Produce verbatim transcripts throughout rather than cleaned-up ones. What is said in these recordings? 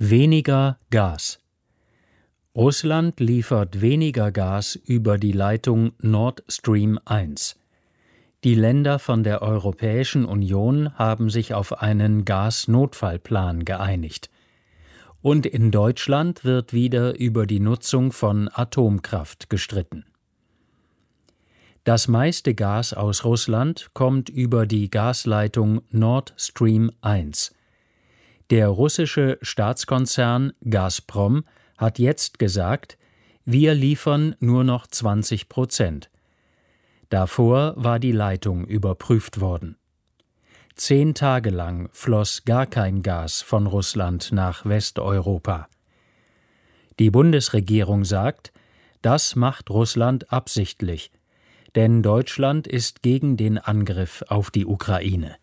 Weniger Gas. Russland liefert weniger Gas über die Leitung Nord Stream eins. Die Länder von der Europäischen Union haben sich auf einen Gasnotfallplan geeinigt. Und in Deutschland wird wieder über die Nutzung von Atomkraft gestritten. Das meiste Gas aus Russland kommt über die Gasleitung Nord Stream eins. Der russische Staatskonzern Gazprom hat jetzt gesagt, wir liefern nur noch zwanzig Prozent. Davor war die Leitung überprüft worden. Zehn Tage lang floss gar kein Gas von Russland nach Westeuropa. Die Bundesregierung sagt, das macht Russland absichtlich, denn Deutschland ist gegen den Angriff auf die Ukraine.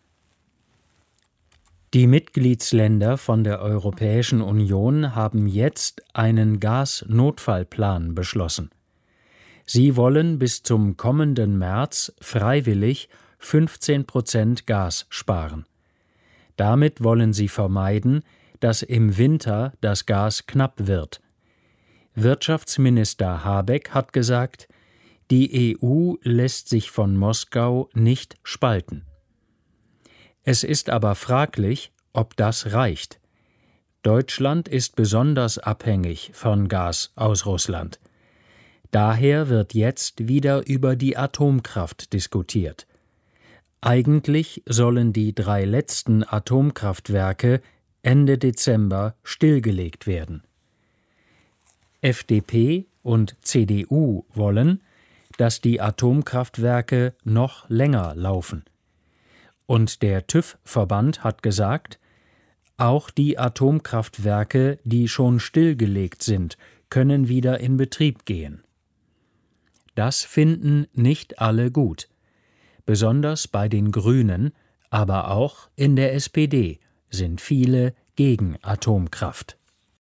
Die Mitgliedsländer von der Europäischen Union haben jetzt einen Gasnotfallplan beschlossen. Sie wollen bis zum kommenden März freiwillig fünfzehn Prozent Gas sparen. Damit wollen sie vermeiden, dass im Winter das Gas knapp wird. Wirtschaftsminister Habeck hat gesagt, die E U lässt sich von Moskau nicht spalten. Es ist aber fraglich, ob das reicht. Deutschland ist besonders abhängig von Gas aus Russland. Daher wird jetzt wieder über die Atomkraft diskutiert. Eigentlich sollen die drei letzten Atomkraftwerke Ende Dezember stillgelegt werden. F D P und C D U wollen, dass die Atomkraftwerke noch länger laufen. Und der TÜV-Verband hat gesagt, auch die Atomkraftwerke, die schon stillgelegt sind, können wieder in Betrieb gehen. Das finden nicht alle gut. Besonders bei den Grünen, aber auch in der S P D sind viele gegen Atomkraft.